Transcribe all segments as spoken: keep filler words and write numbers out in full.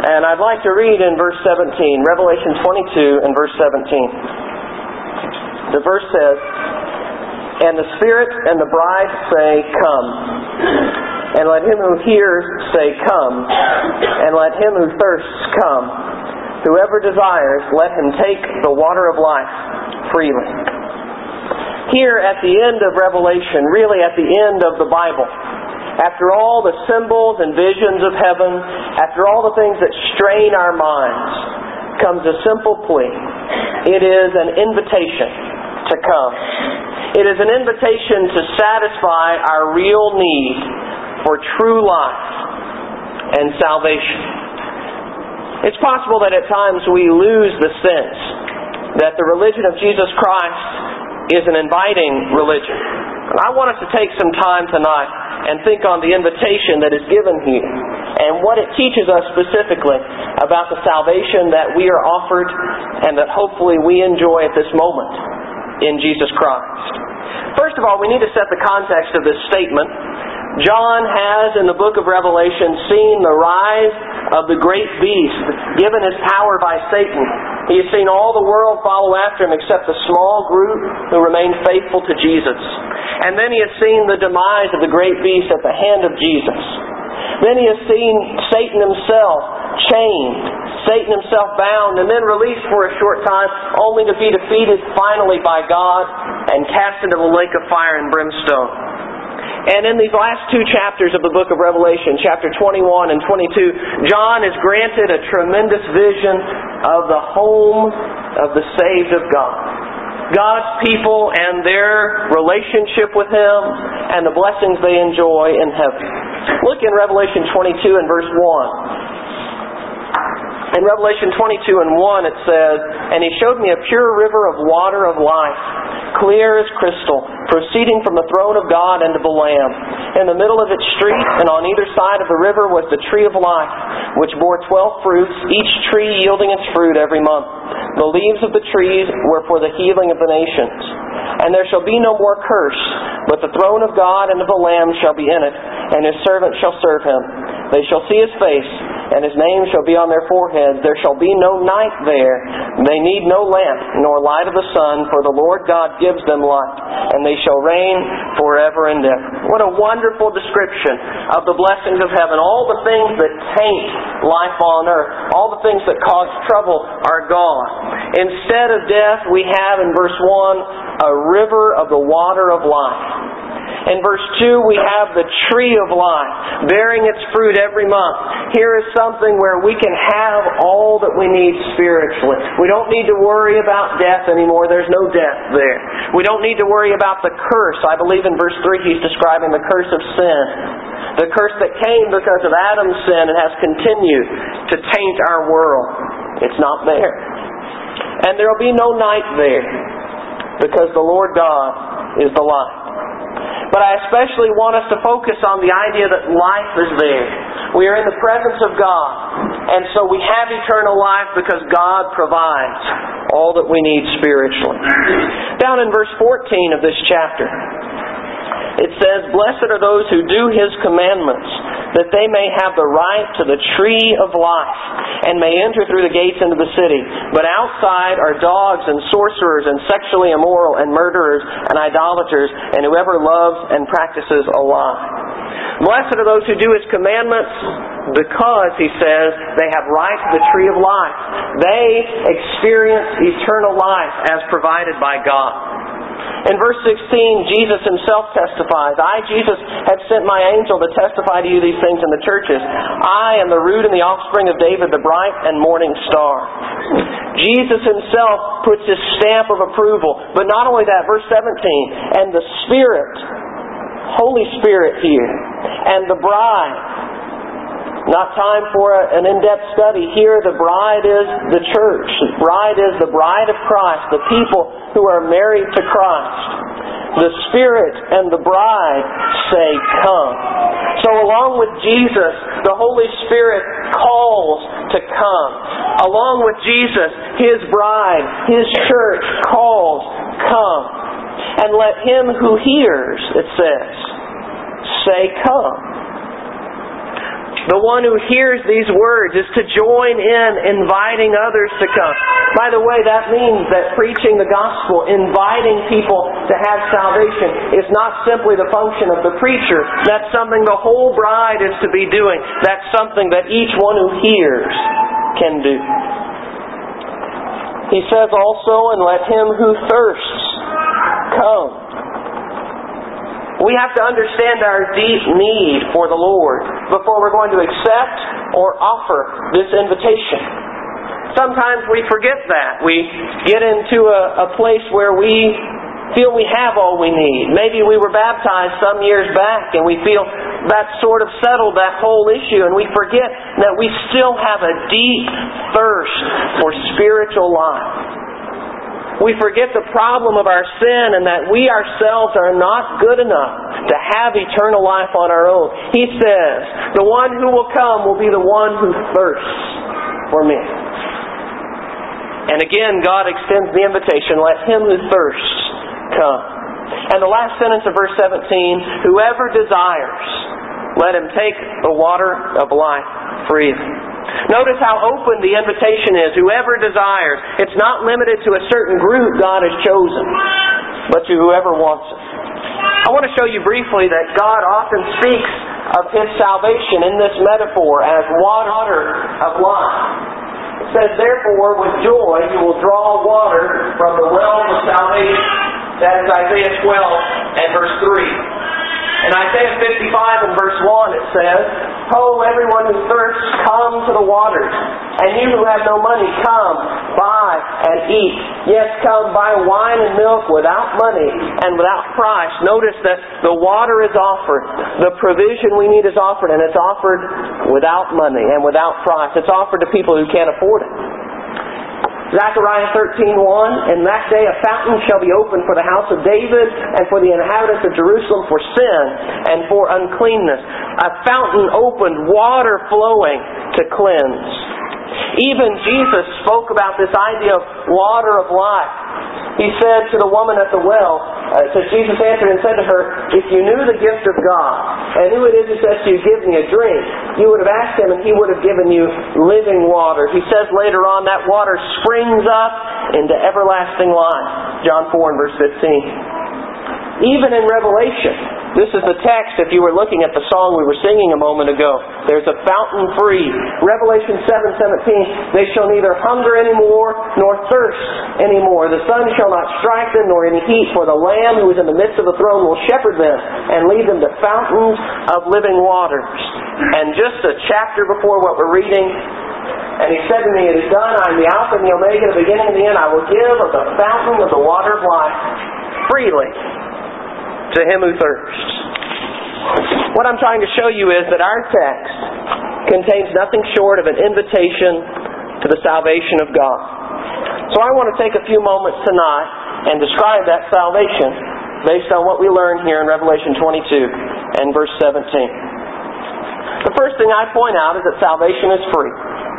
And I'd like to read in verse seventeen, Revelation twenty-two and verse seventeen. The verse says, "And the Spirit and the bride say, Come. And let him who hears say, Come. And let him who thirsts come. Whoever desires, let him take the water of life freely." Here at the end of Revelation, really at the end of the Bible, after all the symbols and visions of heaven, after all the things that strain our minds, comes a simple plea. It is an invitation to come. It is an invitation to satisfy our real need for true life and salvation. It's possible that at times we lose the sense that the religion of Jesus Christ is an inviting religion. And I want us to take some time tonight and think on the invitation that is given here and what it teaches us specifically about the salvation that we are offered and that hopefully we enjoy at this moment in Jesus Christ. First of all, we need to set the context of this statement. John has, in the book of Revelation, seen the rise of the great beast, given his power by Satan. He has seen all the world follow after him except a small group who remained faithful to Jesus. And then he has seen the demise of the great beast at the hand of Jesus. Then he has seen Satan himself chained, Satan himself bound, and then released for a short time, only to be defeated finally by God and cast into the lake of fire and brimstone. And in these last two chapters of the book of Revelation, chapter twenty-one and twenty-two, John is granted a tremendous vision of the home of the saved of God. God's people and their relationship with Him and the blessings they enjoy in heaven. Look in Revelation twenty-two and verse one. In Revelation twenty-two and one it says, "And He showed me a pure river of water of life, clear as crystal, proceeding from the throne of God and of the Lamb. In the middle of its street and on either side of the river was the tree of life, which bore twelve fruits, each tree yielding its fruit every month. The leaves of the trees were for the healing of the nations. And there shall be no more curse, but the throne of God and of the Lamb shall be in it, and His servants shall serve Him. They shall see His face, and His name shall be on their foreheads. There shall be no night there. They need no lamp, nor light of the sun, for the Lord God gives them light, and they shall reign forever and ever." What a wonderful description of the blessings of heaven. All the things that taint life on earth, all the things that cause trouble are gone. Instead of death, we have in verse one, a river of the water of life. In verse two, we have the tree of life, bearing its fruit every month. Here is something where we can have all that we need spiritually. We don't need to worry about death anymore. There's no death there. We don't need to worry about the curse. I believe in verse three he's describing the curse of sin. The curse that came because of Adam's sin and has continued to taint our world. It's not there. And there will be no night there, because the Lord God is the light. But I especially want us to focus on the idea that life is there. We are in the presence of God. And so we have eternal life because God provides all that we need spiritually. Down in verse fourteen of this chapter, it says, "Blessed are those who do His commandments, that they may have the right to the tree of life, and may enter through the gates into the city. But outside are dogs and sorcerers and sexually immoral and murderers and idolaters and whoever loves and practices a lie." Blessed are those who do His commandments because, he says, they have right to the tree of life. They experience eternal life as provided by God. In verse sixteen, Jesus Himself testifies, "I, Jesus, have sent my angel to testify to you these things in the churches. I am the root and the offspring of David, the bright and morning star." Jesus Himself puts His stamp of approval. But not only that, verse seventeen, "And the Spirit," Holy Spirit here, "and the bride." Not time for an in-depth study. Here the bride is the church. The bride is the bride of Christ, the people who are married to Christ. The Spirit and the bride say, "Come." So along with Jesus, the Holy Spirit calls to come. Along with Jesus, His bride, His church calls, "Come." And let him who hears, it says, say, "Come." The one who hears these words is to join in inviting others to come. By the way, that means that preaching the gospel, inviting people to have salvation, is not simply the function of the preacher. That's something the whole bride is to be doing. That's something that each one who hears can do. He says also, and let him who thirsts come. We have to understand our deep need for the Lord before we're going to accept or offer this invitation. Sometimes we forget that. We get into a, a place where we feel we have all we need. Maybe we were baptized some years back and we feel that sort of settled that whole issue, and we forget that we still have a deep thirst for spiritual life. We forget the problem of our sin and that we ourselves are not good enough to have eternal life on our own. He says, the one who will come will be the one who thirsts for me. And again, God extends the invitation, let him who thirsts come. And the last sentence of verse seventeen, whoever desires, let him take the water of life freely. Notice how open the invitation is. Whoever desires. It's not limited to a certain group God has chosen, but to whoever wants it. I want to show you briefly that God often speaks of His salvation in this metaphor as water of life. It says, therefore, with joy you will draw water from the well of salvation. That is Isaiah twelve and verse three. In Isaiah fifty-five and verse one it says, Ho, everyone who thirsts, come to the waters. And you who have no money, come, buy and eat. Yes, come, buy wine and milk without money and without price. Notice that the water is offered. The provision we need is offered, and it's offered without money and without price. It's offered to people who can't afford it. Zechariah thirteen one, in that day a fountain shall be opened for the house of David and for the inhabitants of Jerusalem for sin and for uncleanness. A fountain opened, water flowing to cleanse. Even Jesus spoke about this idea of water of life. He said to the woman at the well, uh, so Jesus answered and said to her, if you knew the gift of God, and who it is who says to you, give me a drink, you would have asked Him and He would have given you living water. He says later on, that water springs up into everlasting life. John four and verse fifteen. Even in Revelation, this is the text if you were looking at the song we were singing a moment ago. There's a fountain free. Revelation seven seventeen, they shall neither hunger anymore nor thirst anymore. The sun shall not strike them nor any heat, for the Lamb who is in the midst of the throne will shepherd them and lead them to fountains of living waters. And just a chapter before what we're reading, and He said to me, it is done. I am the Alpha and the Omega, the beginning and the end. I will give of the fountain of the water of life freely to him who thirsts. What I'm trying to show you is that our text contains nothing short of an invitation to the salvation of God. So I want to take a few moments tonight and describe that salvation based on what we learn here in Revelation twenty-two and verse seventeen. The first thing I point out is that salvation is free.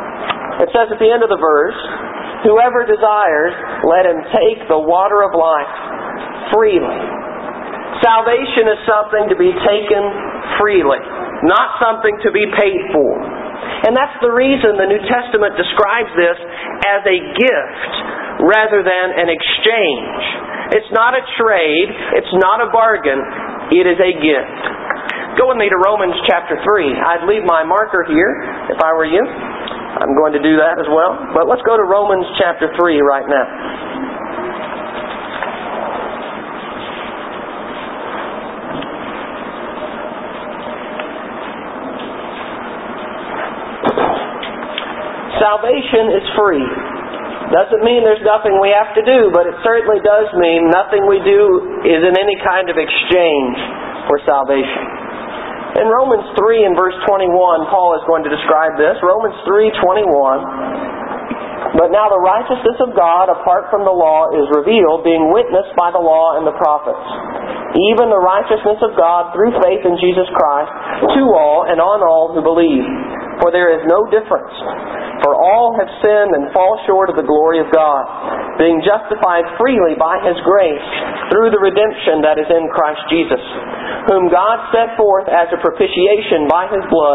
It says at the end of the verse, whoever desires, let him take the water of life freely. Salvation is something to be taken freely, not something to be paid for. And that's the reason the New Testament describes this as a gift rather than an exchange. It's not a trade, it's not a bargain, it is a gift. Go with me to Romans chapter three. I'd leave my marker here if I were you. I'm going to do that as well. But let's go to Romans chapter three right now. Salvation is free. Doesn't mean there's nothing we have to do, but it certainly does mean nothing we do is in any kind of exchange for salvation. In Romans three and verse twenty-one, Paul is going to describe this. Romans three twenty-one. But now the righteousness of God apart from the law is revealed, being witnessed by the law and the prophets. Even the righteousness of God through faith in Jesus Christ to all and on all who believe. For there is no difference. For all have sinned and fall short of the glory of God, being justified freely by His grace through the redemption that is in Christ Jesus, whom God set forth as a propitiation by His blood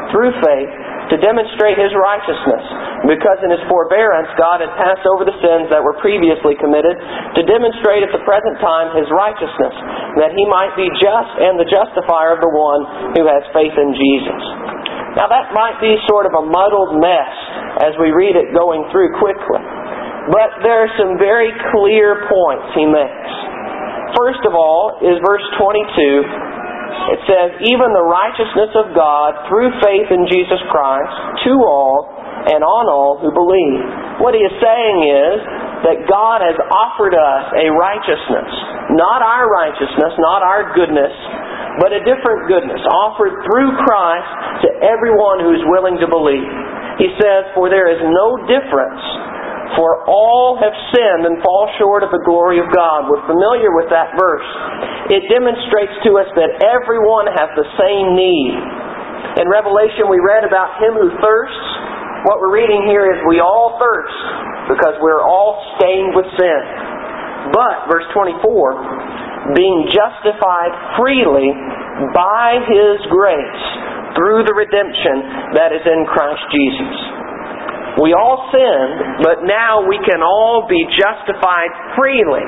through faith, to demonstrate His righteousness, because in His forbearance God had passed over the sins that were previously committed, to demonstrate at the present time His righteousness, that He might be just and the justifier of the one who has faith in Jesus. Now that might be sort of a muddled mess as we read it going through quickly, but there are some very clear points he makes. First of all is verse twenty-two. It says, even the righteousness of God through faith in Jesus Christ to all and on all who believe. What he is saying is that God has offered us a righteousness. Not our righteousness, not our goodness, but a different goodness offered through Christ to everyone who is willing to believe. He says, for there is no difference, for all have sinned and fall short of the glory of God. We're familiar with that verse. It demonstrates to us that everyone has the same need. In Revelation we read about him who thirsts. What we're reading here is we all thirst because we're all stained with sin. But, verse twenty-four, being justified freely by His grace through the redemption that is in Christ Jesus. We all sinned, but now we can all be justified freely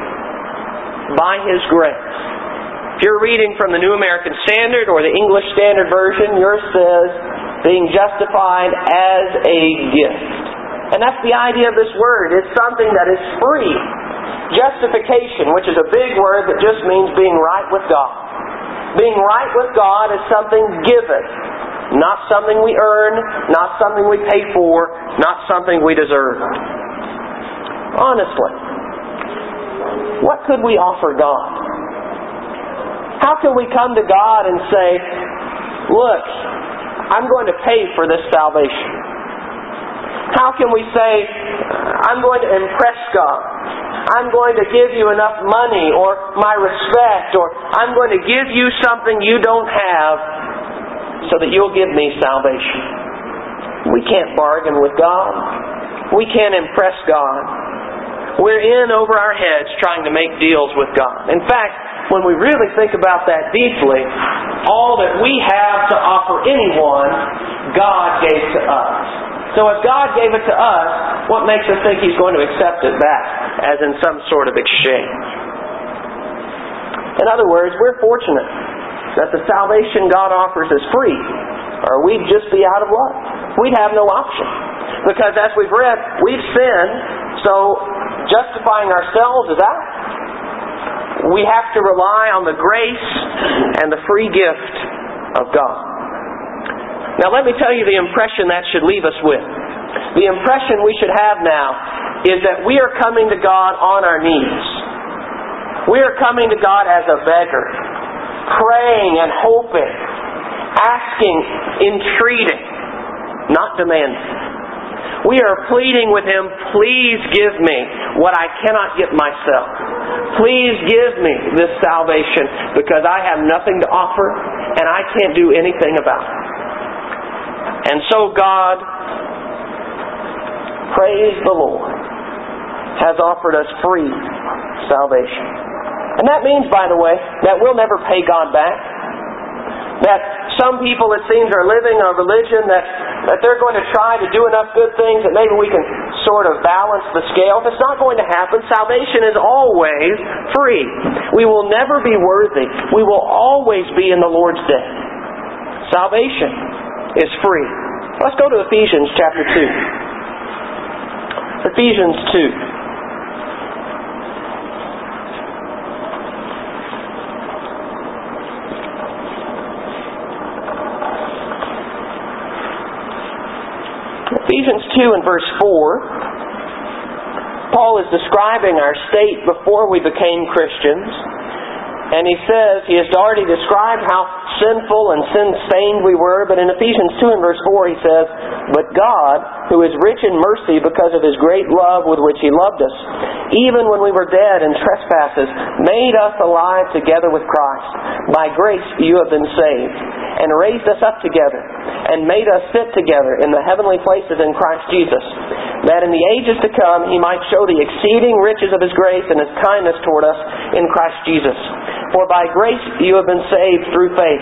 by His grace. If you're reading from the New American Standard or the English Standard Version, yours says, being justified as a gift. And that's the idea of this word. It's something that is free. Justification, which is a big word that just means being right with God. Being right with God is something given. Not something we earn, not something we pay for, not something we deserve. Honestly, what could we offer God? How can we come to God and say, look, I'm going to pay for this salvation? How can we say, I'm going to impress God? I'm going to give you enough money or my respect, or I'm going to give you something you don't have so that you'll give me salvation. We can't bargain with God. We can't impress God. We're in over our heads trying to make deals with God. In fact, when we really think about that deeply, all that we have to offer anyone, God gave to us. So if God gave it to us, what makes us think He's going to accept it back as in some sort of exchange? In other words, we're fortunate that the salvation God offers is free, or we'd just be out of luck. We'd have no option. Because as we've read, we've sinned, so justifying ourselves is out. We have to rely on the grace and the free gift of God. Now let me tell you the impression that should leave us with. The impression we should have now is that we are coming to God on our knees. We are coming to God as a beggar, praying and hoping, asking, entreating, not demanding. We are pleading with Him, please give me what I cannot get myself. Please give me this salvation because I have nothing to offer and I can't do anything about it. And so God, praise the Lord, has offered us free salvation. And that means, by the way, that we'll never pay God back. That some people, it seems, are living a religion that, that they're going to try to do enough good things that maybe we can sort of balance the scale. It's not going to happen. Salvation is always free. We will never be worthy. We will always be in the Lord's debt. Salvation is free. Let's go to Ephesians chapter two. Ephesians two. Ephesians two and verse four, Paul is describing our state before we became Christians. And he says, he has already described how sinful and sin-stained we were, but in Ephesians two and verse four he says, but God, who is rich in mercy because of His great love with which He loved us, even when we were dead in trespasses, made us alive together with Christ. By grace you have been saved, and raised us up together, and made us sit together in the heavenly places in Christ Jesus, that in the ages to come He might show the exceeding riches of His grace and His kindness toward us in Christ Jesus. For by grace you have been saved through faith,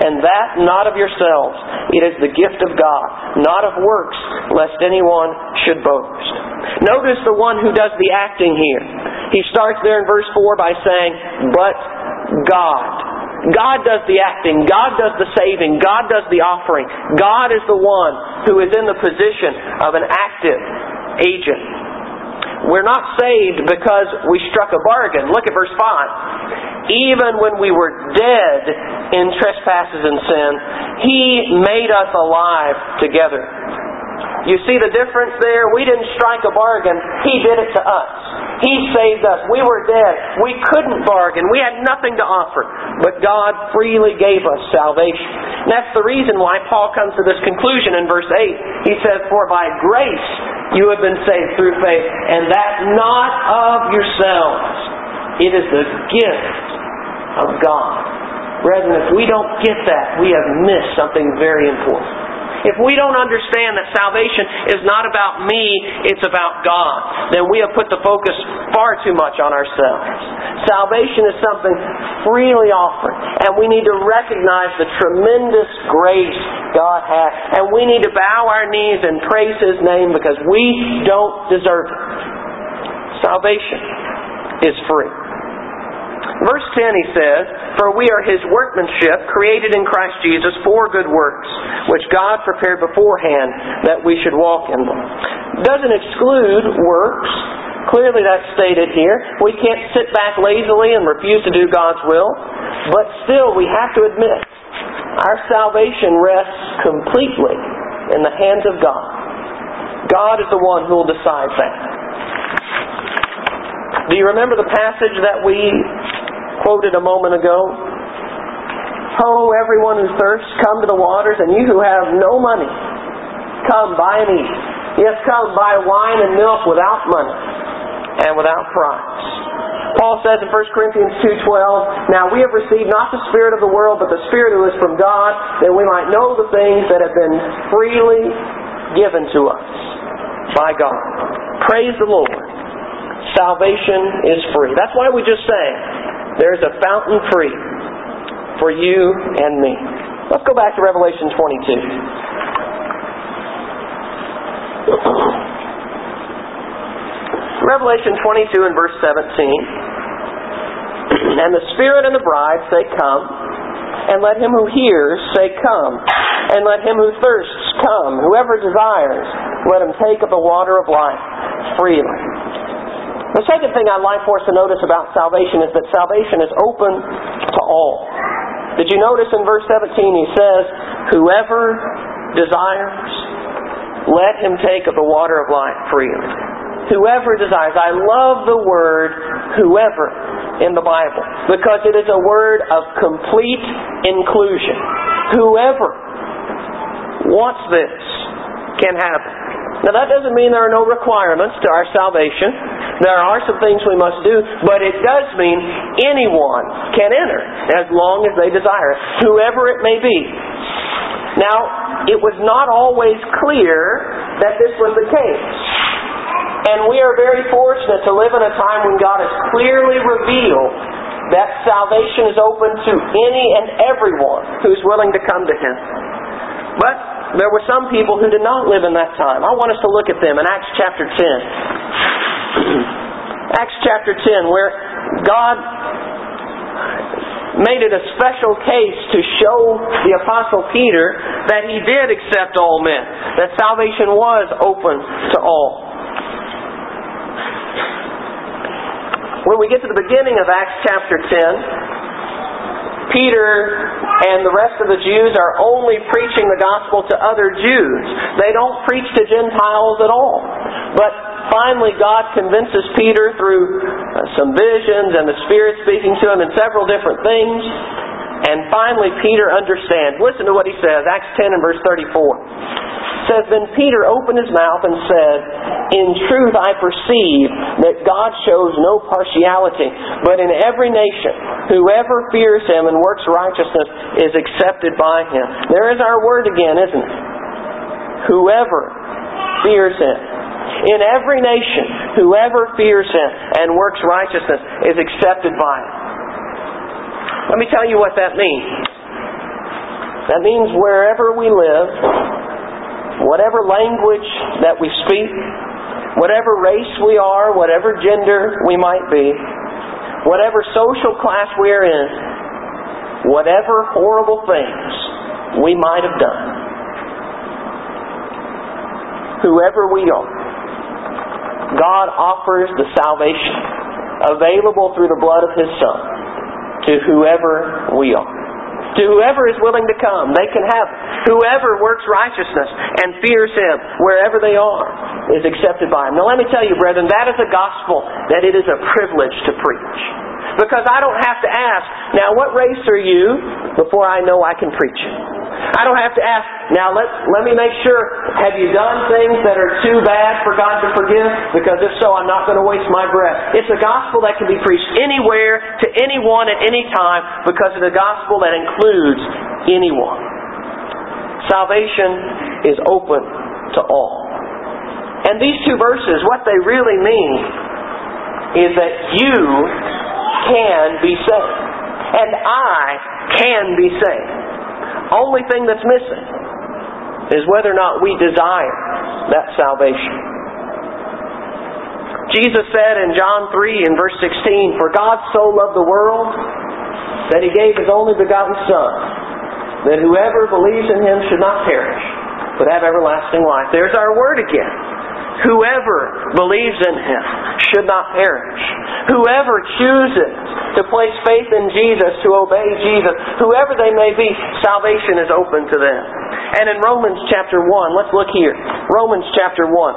and that not of yourselves. It is the gift of God, not of works, lest anyone should boast. Notice the one who does the acting here. He starts there in verse four by saying, but God. God does the acting. God does the saving. God does the offering. God is the one who is in the position of an active agent. We're not saved because we struck a bargain. Look at verse five. Even when we were dead in trespasses and sin, He made us alive together. You see the difference there? We didn't strike a bargain. He did it to us. He saved us. We were dead. We couldn't bargain. We had nothing to offer. But God freely gave us salvation. And that's the reason why Paul comes to this conclusion in verse eight. He says, for by grace you have been saved through faith, and that not of yourselves. It is the gift of God. Brethren, if we don't get that, we have missed something very important. If we don't understand that salvation is not about me, it's about God, then we have put the focus far too much on ourselves. Salvation is something freely offered, and we need to recognize the tremendous grace God has, and we need to bow our knees and praise His name because we don't deserve it. Salvation is free. Verse ten, he says, for we are His workmanship, created in Christ Jesus for good works, which God prepared beforehand that we should walk in them. Doesn't exclude works. Clearly that's stated here. We can't sit back lazily and refuse to do God's will. But still, we have to admit, our salvation rests completely in the hands of God. God is the one who will decide that. Do you remember the passage that we quoted a moment ago? Ho, everyone who thirsts, come to the waters, and you who have no money, come, buy and eat. Yes, come, buy wine and milk without money and without price. Paul says in First Corinthians two twelve, now we have received not the spirit of the world, but the Spirit who is from God, that we might know the things that have been freely given to us by God. Praise the Lord. Salvation is free. That's why we just sang, there's a fountain free for you and me. Let's go back to Revelation twenty-two. Revelation twenty-two and verse seventeen. And the Spirit and the bride say, come. And let him who hears say, come. And let him who thirsts come. Whoever desires, let him take of the water of life freely. The second thing I'd like for us to notice about salvation is that salvation is open to all. Did you notice in verse seventeen he says, whoever desires, let him take of the water of life freely. Whoever desires. I love the word whoever in the Bible because it is a word of complete inclusion. Whoever wants this can have it. Now that doesn't mean there are no requirements to our salvation. There are some things we must do, but it does mean anyone can enter as long as they desire it, whoever it may be. Now, it was not always clear that this was the case. And we are very fortunate to live in a time when God has clearly revealed that salvation is open to any and everyone who's willing to come to Him. But there were some people who did not live in that time. I want us to look at them in Acts chapter ten. Acts chapter ten, where God made it a special case to show the Apostle Peter that he did accept all men, that salvation was open to all. When we get to the beginning of Acts chapter ten, Peter and the rest of the Jews are only preaching the gospel to other Jews. They don't preach to Gentiles at all. But finally God convinces Peter through uh, some visions and the Spirit speaking to him in several different things. And finally Peter understands. Listen to what he says, Acts ten and verse thirty-four. It says, then Peter opened his mouth and said, in truth I perceive that God shows no partiality, but in every nation whoever fears Him and works righteousness is accepted by Him. There is our word again, isn't it? Whoever fears Him. In every nation, whoever fears Him and works righteousness is accepted by Him. Let me tell you what that means. That means wherever we live, whatever language that we speak, whatever race we are, whatever gender we might be, whatever social class we are in, whatever horrible things we might have done, whoever we are, God offers the salvation available through the blood of His Son to whoever we are. To whoever is willing to come, they can have it. Whoever works righteousness and fears Him wherever they are is accepted by Him. Now let me tell you, brethren, that is a gospel that it is a privilege to preach. Because I don't have to ask, now what race are you, before I know I can preach it. I don't have to ask, now let, let me make sure, have you done things that are too bad for God to forgive? Because if so, I'm not going to waste my breath. It's a gospel that can be preached anywhere, to anyone, at any time, because it's a gospel that includes anyone. Salvation is open to all. And these two verses, what they really mean is that you can be saved. And I can be saved. Only thing that's missing is whether or not we desire that salvation. Jesus said in John three and verse sixteen, "For God so loved the world that He gave His only begotten Son, that whoever believes in Him should not perish, but have everlasting life." There's our word again. Whoever believes in Him should not perish. Whoever chooses to place faith in Jesus, to obey Jesus, whoever they may be, salvation is open to them. And in Romans chapter one, let's look here. Romans chapter one.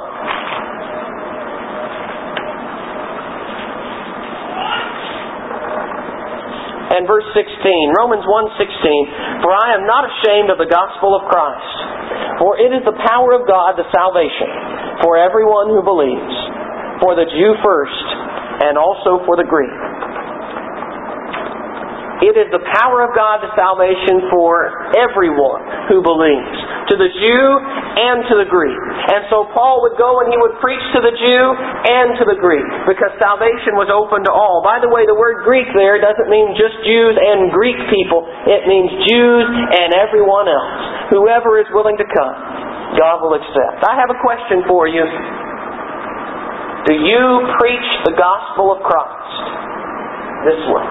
And verse sixteen, Romans one sixteen, "For I am not ashamed of the gospel of Christ, for it is the power of God to salvation for everyone who believes, for the Jew first, and also for the Greek." It is the power of God to salvation for everyone who believes, to the Jew and to the Greek. And so Paul would go and he would preach to the Jew and to the Greek, because salvation was open to all. By the way, the word Greek there doesn't mean just Jews and Greek people. It means Jews and everyone else. Whoever is willing to come, God will accept. I have a question for you. Do you preach the gospel of Christ this way?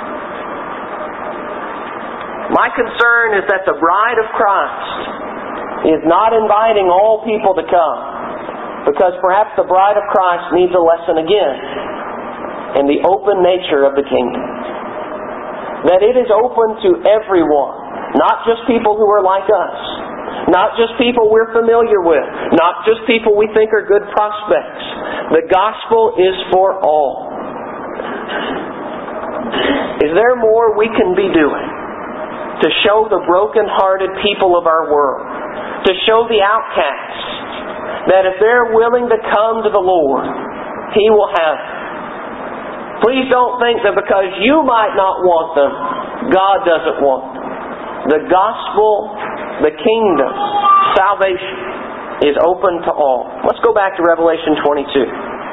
My concern is that the bride of Christ is not inviting all people to come, because perhaps the bride of Christ needs a lesson again in the open nature of the kingdom. That it is open to everyone, not just people who are like us, not just people we're familiar with, not just people we think are good prospects. The gospel is for all. Is there more we can be doing to show the broken-hearted people of our world, to show the outcasts, that if they're willing to come to the Lord, He will have them? Please don't think that because you might not want them, God doesn't want them. The gospel, the kingdom, salvation is open to all. Let's go back to Revelation twenty-two.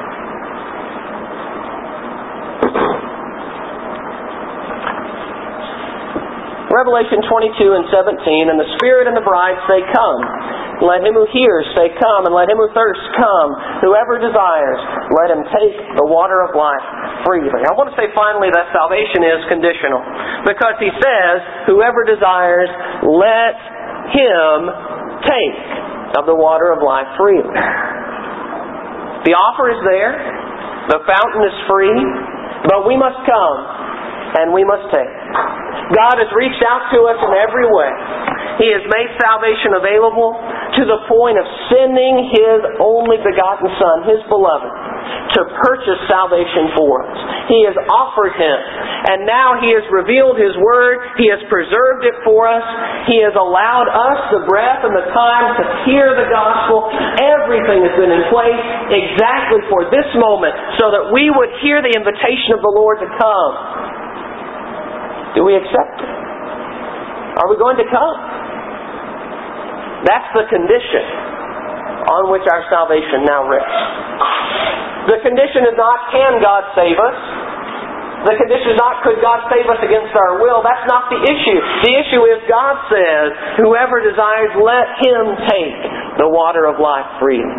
Revelation twenty-two and seventeen, "And the Spirit and the bride say, Come. Let him who hears say, Come. And let him who thirsts come. Whoever desires, let him take the water of life freely." I want to say finally that salvation is conditional, because He says, whoever desires, let him take of the water of life freely. The offer is there. The fountain is free. But we must come and we must take. God has reached out to us in every way. He has made salvation available to the point of sending His only begotten Son, His beloved, to purchase salvation for us. He has offered Him. And now He has revealed His Word. He has preserved it for us. He has allowed us the breath and the time to hear the gospel. Everything has been in place exactly for this moment, so that we would hear the invitation of the Lord to come. Do we accept it? Are we going to come? That's the condition on which our salvation now rests. The condition is not, can God save us? The condition is not, could God save us against our will? That's not the issue. The issue is God says, whoever desires, let him take the water of life freely.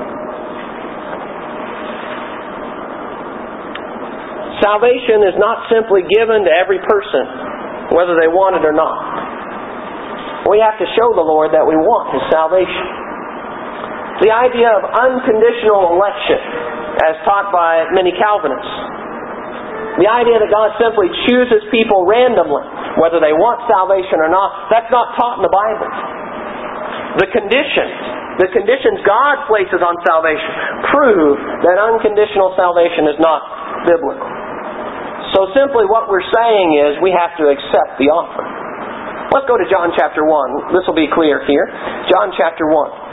Salvation is not simply given to every person, whether they want it or not. We have to show the Lord that we want His salvation. The idea of unconditional election, as taught by many Calvinists, the idea that God simply chooses people randomly, whether they want salvation or not, that's not taught in the Bible. The conditions, the conditions God places on salvation prove that unconditional salvation is not biblical. So simply what we're saying is we have to accept the offer. Let's go to John chapter one. This will be clear here. John chapter one.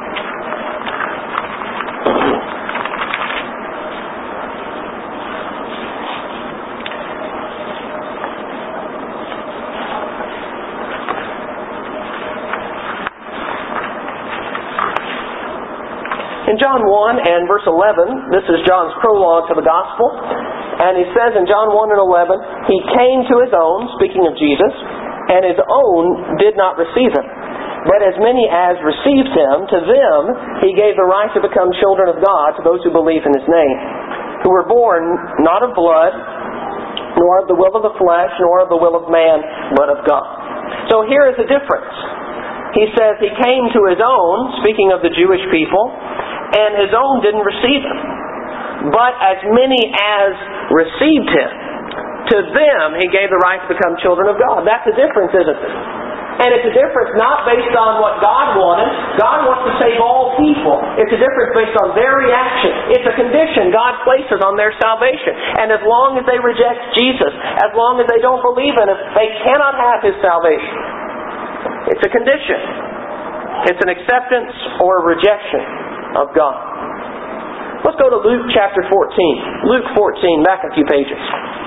In John one and verse eleven, this is John's prologue to the Gospel, and he says in John one and eleven, He came to His own, speaking of Jesus, and His own did not receive Him. But as many as received Him, to them He gave the right to become children of God, to those who believe in His name, who were born not of blood, nor of the will of the flesh, nor of the will of man, but of God. So here is the difference. He says He came to His own, speaking of the Jewish people, and His own didn't receive Him. But as many as received Him, to them He gave the right to become children of God. That's the difference, isn't it? And it's a difference not based on what God wanted. God wants to save all people. It's a difference based on their reaction. It's a condition God places on their salvation. And as long as they reject Jesus, as long as they don't believe in Him, they cannot have His salvation. It's a condition. It's an acceptance or a rejection of God. Let's go to Luke chapter fourteen. Luke fourteen, back a few pages.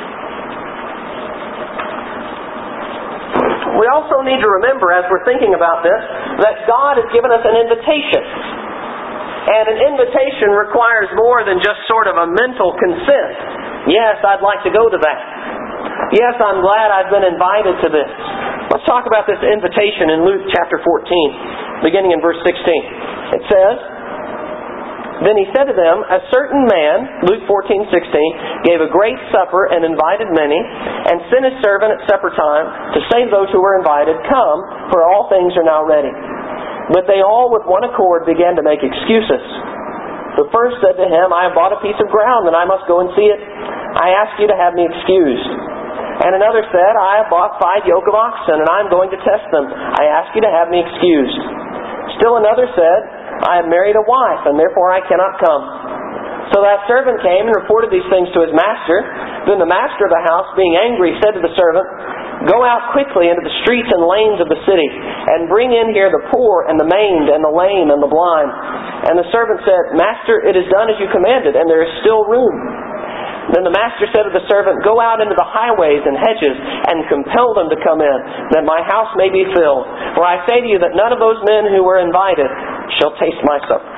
We also need to remember, as we're thinking about this, that God has given us an invitation. And an invitation requires more than just sort of a mental consent. Yes, I'd like to go to that. Yes, I'm glad I've been invited to this. Let's talk about this invitation in Luke chapter fourteen, beginning in verse sixteen. It says, Then He said to them, A certain man, Luke fourteen sixteen, gave a great supper and invited many, and sent his servant at supper time to say to those who were invited, Come, for all things are now ready. But they all with one accord began to make excuses. The first said to him, I have bought a piece of ground, and I must go and see it. I ask you to have me excused. And another said, I have bought five yoke of oxen, and I am going to test them. I ask you to have me excused. Still another said, I have married a wife, and therefore I cannot come. So that servant came and reported these things to his master. Then the master of the house, being angry, said to the servant, Go out quickly into the streets and lanes of the city, and bring in here the poor, and the maimed, and the lame, and the blind. And the servant said, Master, it is done as you commanded, and there is still room. Then the master said to the servant, Go out into the highways and hedges, and compel them to come in, that my house may be filled. For I say to you that none of those men who were invited shall taste my supper.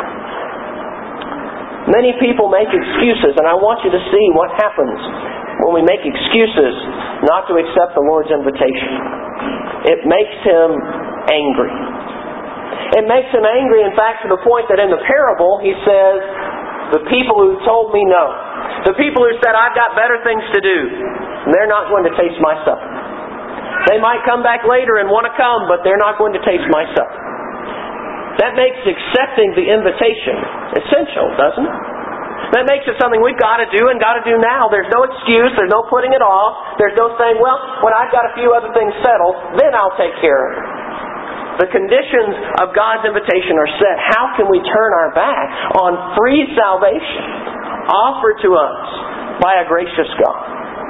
Many people make excuses, and I want you to see what happens when we make excuses not to accept the Lord's invitation. It makes Him angry. It makes Him angry, in fact, to the point that in the parable He says, the people who told me no, the people who said, I've got better things to do, they're not going to taste my supper. They might come back later and want to come, but they're not going to taste my supper. That makes accepting the invitation essential, doesn't it? That makes it something we've got to do and got to do now. There's no excuse. There's no putting it off. There's no saying, well, when I've got a few other things settled, then I'll take care of it. The conditions of God's invitation are set. How can we turn our back on free salvation offered to us by a gracious God?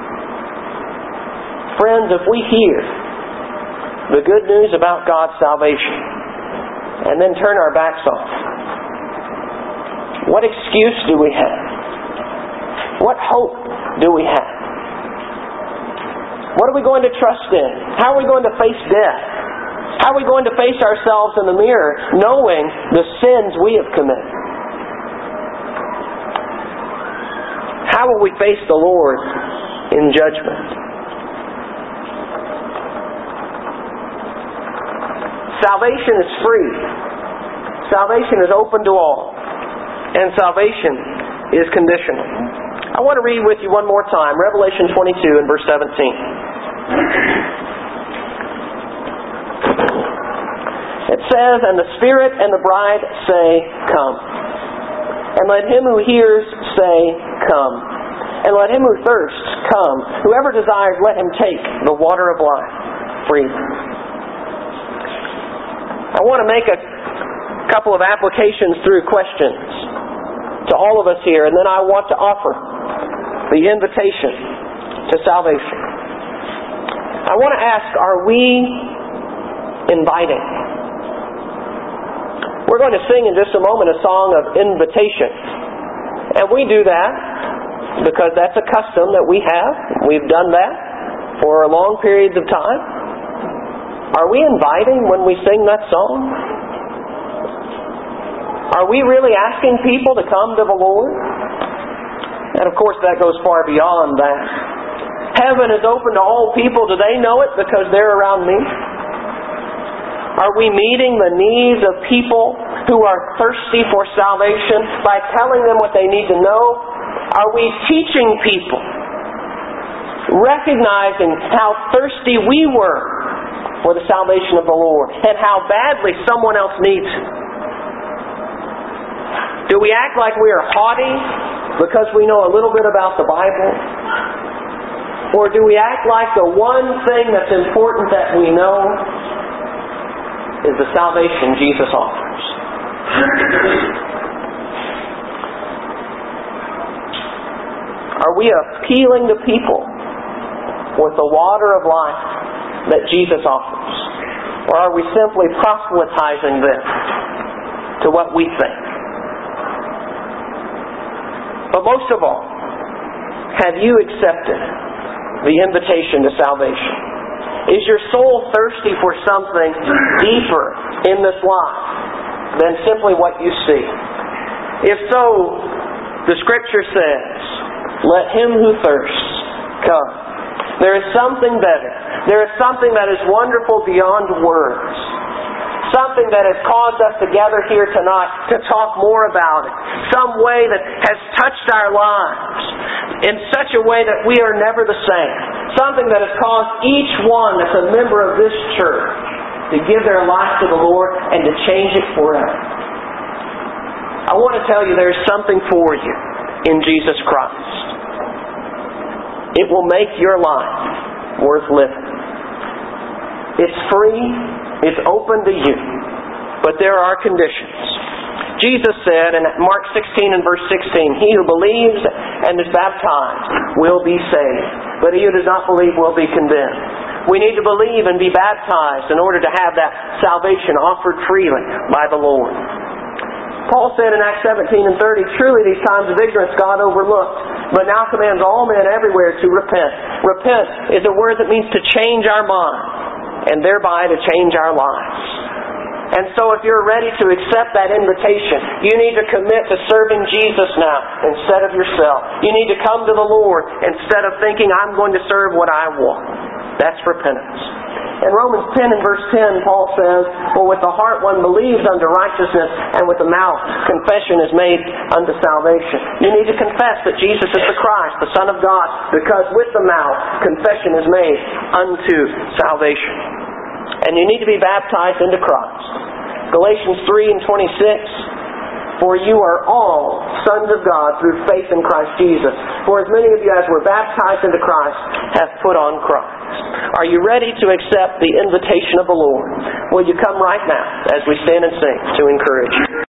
Friends, if we hear the good news about God's salvation and then turn our backs off, what excuse do we have? What hope do we have? What are we going to trust in? How are we going to face death? How are we going to face ourselves in the mirror knowing the sins we have committed? How will we face the Lord in judgment. Salvation is free. Salvation is open to all. And salvation is conditional. I want to read with you one more time, Revelation twenty-two and verse seventeen. It says, "And the Spirit and the bride say, Come. And let him who hears say, Come. And let him who thirsts come. Whoever desires, let him take the water of life freely." I want to make a couple of applications through questions to all of us here, and then I want to offer the invitation to salvation. I want to ask, are we inviting? We're going to sing in just a moment a song of invitation. And we do that because that's a custom that we have. We've done that for long periods of time. Are we inviting when we sing that song? Are we really asking people to come to the Lord? And of course that goes far beyond that. Heaven is open to all people. Do they know it because they're around me? Are we meeting the needs of people who are thirsty for salvation by telling them what they need to know? Are we teaching people, recognizing how thirsty we were for the salvation of the Lord and how badly someone else needs it? Do we act like we are haughty because we know a little bit about the Bible? Or do we act like the one thing that's important that we know is the salvation Jesus offers? Are we appealing to people with the water of life that Jesus offers? Or are we simply proselytizing them to what we think? But most of all, have you accepted the invitation to salvation? Is your soul thirsty for something deeper in this life than simply what you see? If so, the Scripture says, "Let him who thirsts come." There is something better. There is something that is wonderful beyond words. Something that has caused us to gather here tonight to talk more about it. Some way that has touched our lives in such a way that we are never the same. Something that has caused each one that's a member of this church to give their life to the Lord and to change it forever. I want to tell you there's something for you in Jesus Christ. It will make your life worth living. It's free. It's open to you. But there are conditions. Jesus said in Mark sixteen and verse sixteen, "He who believes and is baptized will be saved, but he who does not believe will be condemned." We need to believe and be baptized in order to have that salvation offered freely by the Lord. Paul said in Acts seventeen and thirty, "Truly these times of ignorance God overlooked, but now commands all men everywhere to repent." Repent is a word that means to change our mind, and thereby to change our lives. And so if you're ready to accept that invitation, you need to commit to serving Jesus now instead of yourself. You need to come to the Lord instead of thinking, "I'm going to serve what I want." That's repentance. In Romans ten and verse ten, Paul says, "For with the heart one believes unto righteousness, and with the mouth confession is made unto salvation." You need to confess that Jesus is the Christ, the Son of God, because with the mouth confession is made unto salvation. And you need to be baptized into Christ. Galatians three and twenty-six, "For you are all sons of God through faith in Christ Jesus. For as many of you as were baptized into Christ have put on Christ." Are you ready to accept the invitation of the Lord? Will you come right now as we stand and sing to encourage you?